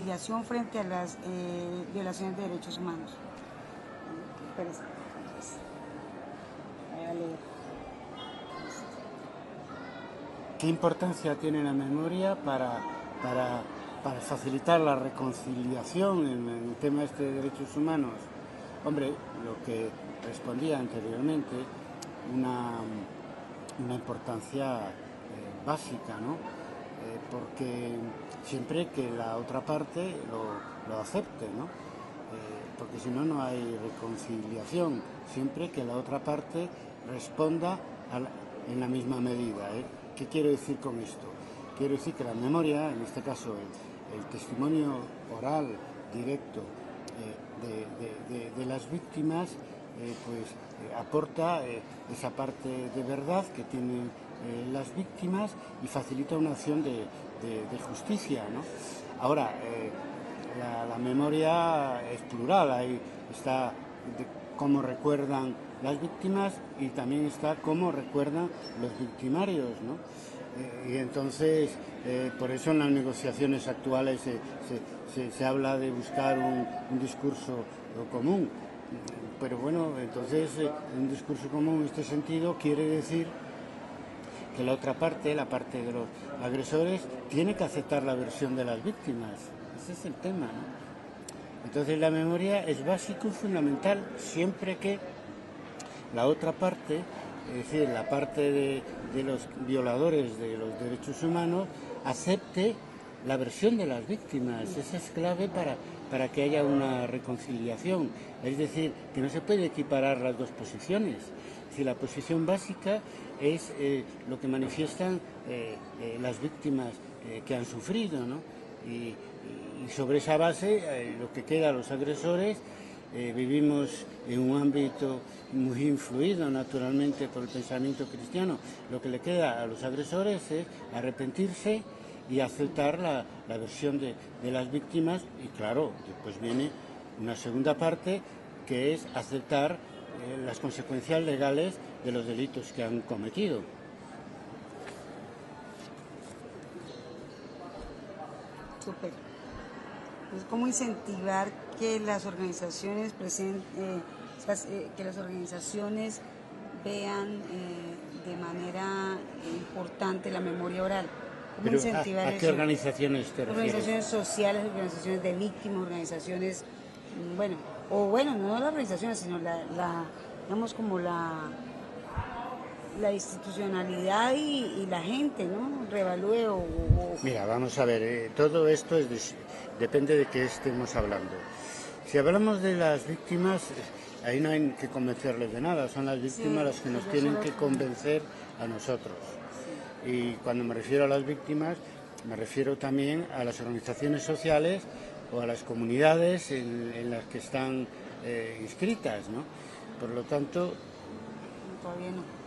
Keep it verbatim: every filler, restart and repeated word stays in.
reconciliación frente a las eh, violaciones de derechos humanos. Espérese, voy a leer. ¿Qué importancia tiene la memoria para, para, para facilitar la reconciliación en el tema este de derechos humanos? Hombre, lo que respondía anteriormente, una, una importancia eh, básica, ¿no? Eh, porque siempre que la otra parte lo, lo acepte, ¿no? Eh, porque si no, no hay reconciliación, siempre que la otra parte responda a la, en la misma medida, ¿eh? ¿Qué quiero decir con esto? Quiero decir que la memoria, en este caso el, el testimonio oral directo eh, de, de, de, de las víctimas, eh, pues eh, aporta eh, esa parte de verdad que tienen eh, las víctimas y facilita una acción de, de, de justicia, ¿no? Ahora, eh, la, la memoria es plural, ahí está de cómo recuerdan las víctimas y también está cómo recuerdan los victimarios, ¿no? Eh, y entonces, eh, por eso en las negociaciones actuales se, se, se, se habla de buscar un, un discurso común. Pero bueno, entonces eh, un discurso común en este sentido quiere decir que la otra parte, la parte de los agresores, tiene que aceptar la versión de las víctimas. Ese es el tema, ¿no? Entonces la memoria es básico y fundamental siempre que la otra parte, es decir, la parte de, de los violadores de los derechos humanos, acepte la versión de las víctimas. Esa es clave para, para que haya una reconciliación. Es decir, que no se puede equiparar las dos posiciones. Si la posición básica es eh, lo que manifiestan eh, eh, las víctimas eh, que han sufrido, ¿no? Y, y sobre esa base, eh, lo que queda a los agresores, eh, vivimos en un ámbito muy influido naturalmente por el pensamiento cristiano. Lo que le queda a los agresores es arrepentirse y aceptar la, la versión de, de las víctimas, y claro, después viene una segunda parte que es aceptar eh, las consecuencias legales de los delitos que han cometido. Súper. Pues, ¿cómo incentivar que las organizaciones presenten, eh, que las organizaciones vean eh, de manera importante la memoria oral? ¿Cómo Pero, incentivar ¿a, a qué eso? organizaciones te refieres? Organizaciones sociales, organizaciones de víctimas, organizaciones, bueno, o bueno, no las organizaciones, sino la, la digamos como la, la institucionalidad y, y la gente, ¿no? Revalúe o, o... Mira, vamos a ver, eh, todo esto es de, depende de qué estemos hablando. Si hablamos de las víctimas, ahí no hay que convencerles de nada, son las víctimas sí, las que nos tienen que convencer a nosotros. Y cuando me refiero a las víctimas, me refiero también a las organizaciones sociales o a las comunidades en, en las que están eh, inscritas, ¿no? Por lo tanto... Todavía no.